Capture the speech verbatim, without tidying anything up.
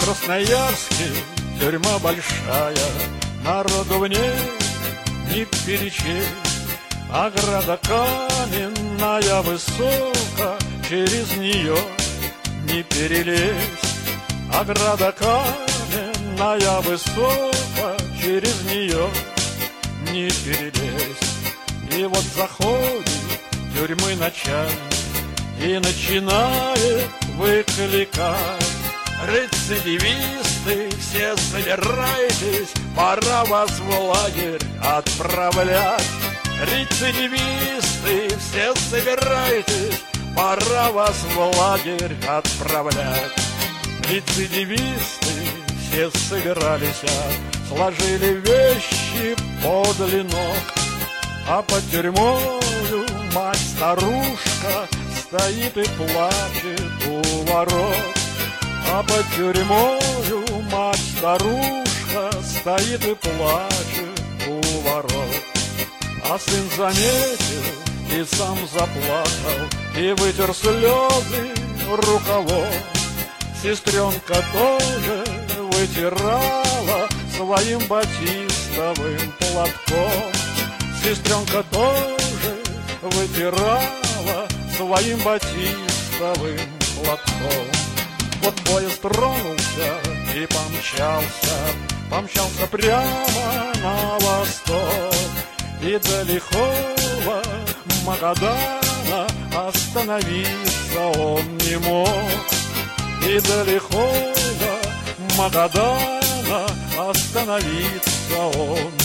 Красноярске тюрьма большая, народу в ней не перечесть. Ограда каменная высока, через нее не перелезть. Ограда каменная высока, через нее не перелезть. И вот заходит тюрьмы начальник и начинает выкликать: рецидивисты, все собирайтесь, пора вас в лагерь отправлять. Рецидивисты, все собирайтесь, пора вас в лагерь отправлять. Рецидивисты все собирались, сложили вещи подле ног, а под тюрьмою мать-старушка стоит и плачет у ворот. А под тюрьмою мать-старушка стоит и плачет у ворот. А сын заметил и сам заплакал, и вытер слезы рукавом. Сестренка тоже вытирала своим батистовым платком. Сестренка тоже вытирала своим батистовым платком. Вот поезд тронулся и помчался, помчался прямо на восток. И до лихого Магадана остановиться он не мог. И до лихого Магадана остановиться он